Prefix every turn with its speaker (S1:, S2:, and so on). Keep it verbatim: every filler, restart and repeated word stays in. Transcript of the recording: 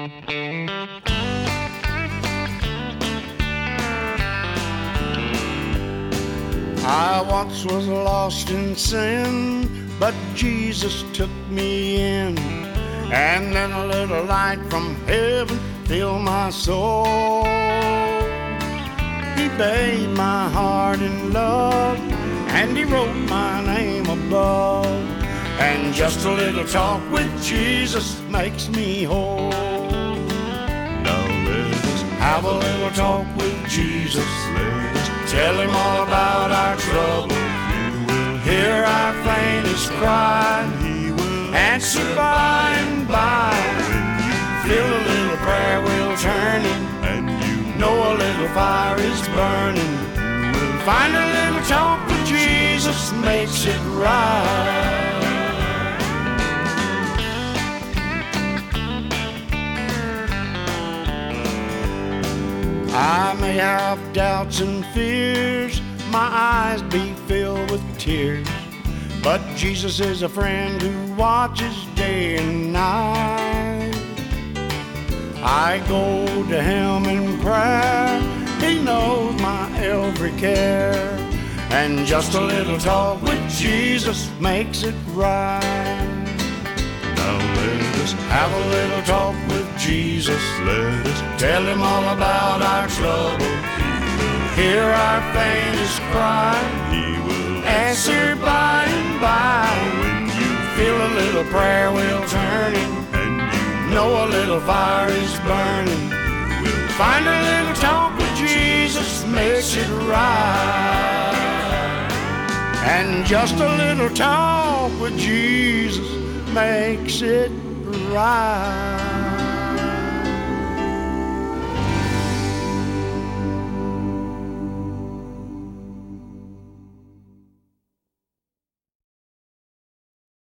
S1: I once was lost in sin, but Jesus took me in. And then a little light from heaven filled my soul. He bathed my heart in love, and he wrote my name above. And just a little talk with Jesus makes me whole.
S2: Now let us
S1: Have a little talk with Jesus.
S2: let us
S1: Tell him all about our trouble.
S2: He will
S1: Hear our faintest cry.
S2: He will
S1: Answer by and by.
S2: when you
S1: Feel a little prayer wheel turning.
S2: and you
S1: Know a little fire is burning. Find a little talk with Jesus makes it right. I may have doubts and fears, my eyes be filled with tears, but Jesus is a friend who watches day and night. I go to him in prayer, he knows my every care, and just a little talk with Jesus makes it right.
S2: now let us
S1: Have a little talk with Jesus.
S2: let us
S1: Tell him all about our trouble. Hear our faintest cry.
S2: He will
S1: Answer by and by.
S2: when you
S1: Feel a little prayer wheel turning.
S2: and you
S1: Know a little fire is burning.
S2: will
S1: Find a little talk with Jesus makes it right. And just a little talk with Jesus makes it right.